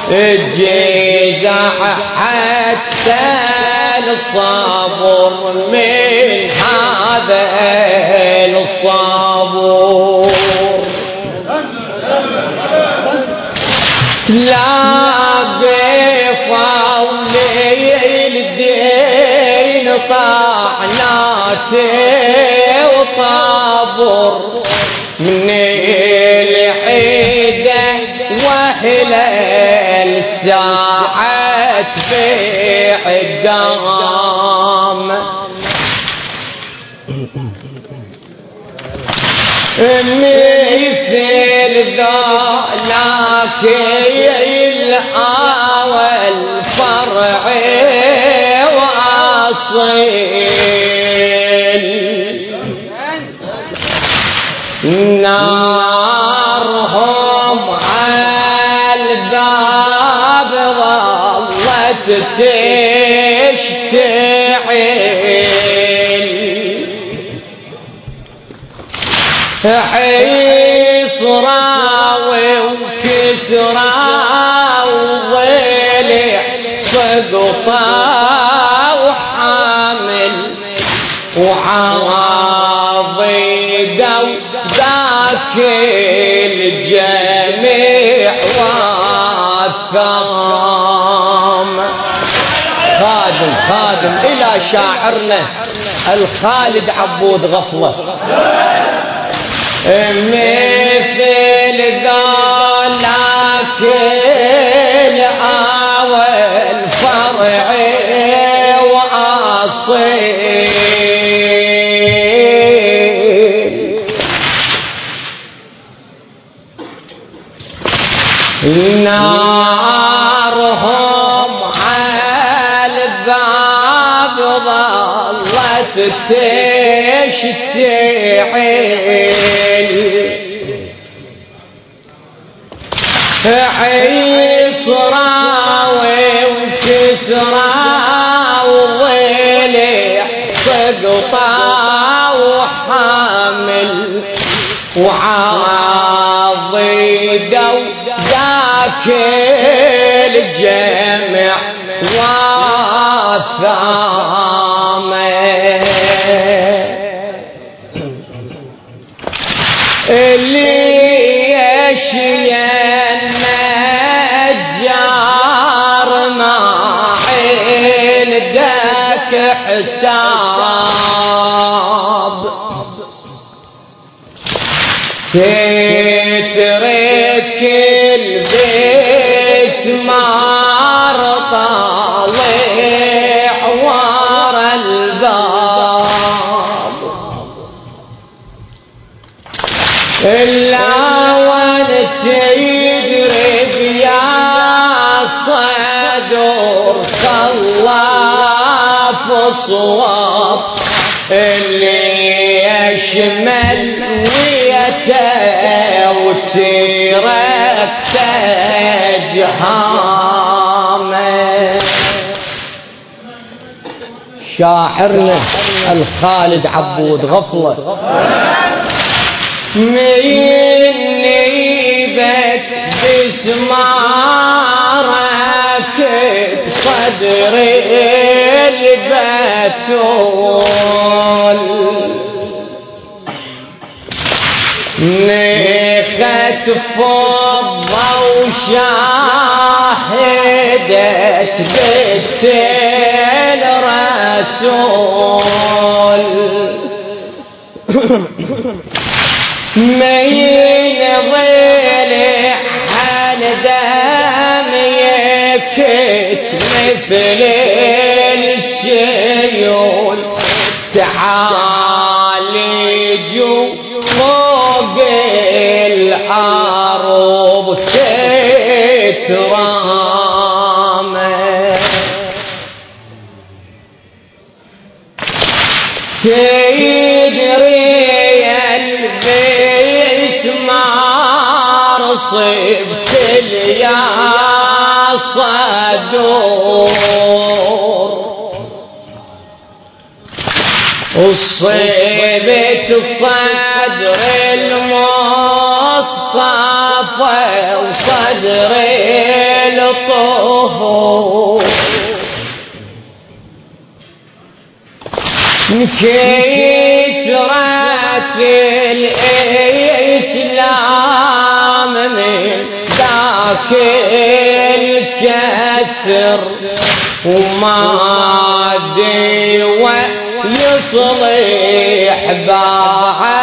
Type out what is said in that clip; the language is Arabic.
الجزع حتى الصبر من هذا الصبر لاقفوا لي الدين طعناته وطابر من الحيدة وهلا الساعة في الدام مثل ذاك الأول فرع وأصيل نارهم على الباب ظلت تشتعل حيصرا وكسرا وضلع سقطا وحامل وعاضد ذاك الجميع والثام خادم إلى شاعرنا الخالد عبود غفلة مثل ذاك الأول فرع وأصيل نارهم على الباب ظلت تشتعل حيصرا وكسرا وضلع سقطا وحامل وعاضد ذاك الجمع والثام اللي يشيا النجار ما عندك حساب تترك البسمار طالع ورا الباب إلا وانت يدرب يا صدور خلاف صواب اللي يشمل وترك جهامه شاعرنا الخالد عبود غفلة من نيبت بسمارك صدر البتول نخت فضة وشاهدت بنت الرسول من ضلع عن دم يكت مثل السيول تعالجوا فوق الأرض تترامى تدري البسمار صبت يا صدور وصيبت صدر المصطفى وصدر طهور كسرت الإسلام من ذاك الكسر وما دي ويصلح باع